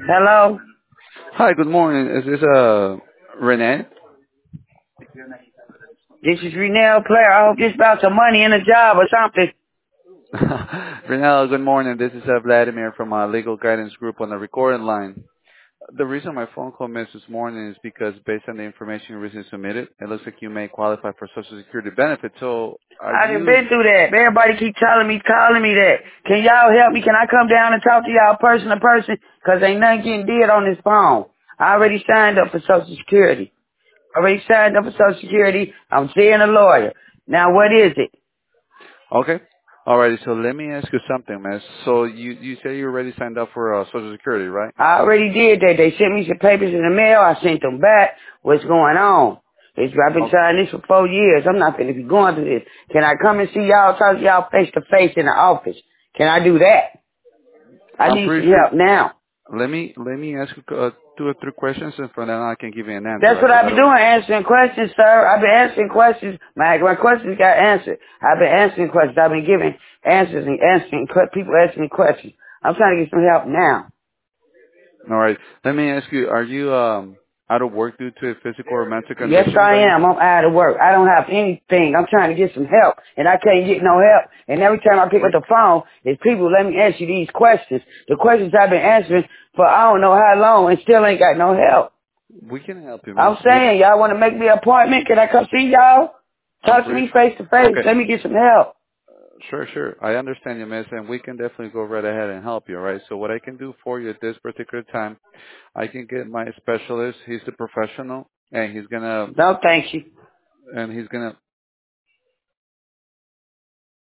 Hello? Hi, good morning. Is this Renee? This is Renell Player. I hope this about some money in a job or something. Renee, good morning. This is Vladimir from Legal Guidance Group on the recording line. The reason my phone call missed this morning is because based on the information you recently submitted, it looks like you may qualify for Social Security benefits. So are I done you been through that. Everybody keep calling me that. Can y'all help me? Can I come down and talk to y'all person to person? Cause ain't nothing getting did on this phone. I already signed up for Social Security. Already signed up for Social Security. I'm seeing a lawyer. Now what is it? okay? Alrighty, so let me ask you something, man. So you say you already signed up for Social Security, right? I already did that. They sent me some papers in the mail. I sent them back. What's going on? I've been signing this for 4 years. I'm not going to be going through this. Can I come and see y'all, talk to y'all face to face in the office? Can I do that? I I'm need pretty some sure. help now. Let me ask you two or three questions, and from then on I can give you an answer, That's right? what So I've been that'll. doing, answering questions, sir. I've been answering questions. My questions got answered. I've been answering questions. I've been giving answers and answering people asking me questions. I'm trying to get some help now. All right. Let me ask you: are you out of work due to a physical or mental Yes, condition I by any am. chance? I'm out of work. I don't have anything. I'm trying to get some help, and I can't get no help. And every time I pick up We the phone, it's people let me answer these questions. The questions I've been answering for I don't know how long, and still ain't got no help. we can help you, miss. I'm saying, y'all want to make me an appointment? Can I come see y'all? I'm Talk to pretty me face to face. okay. Let me get some help. Sure. I understand you, miss, and we can definitely go right ahead and help you. All right. So what I can do for you at this particular time, I can get my specialist. He's the professional, and he's gonna No, thank you.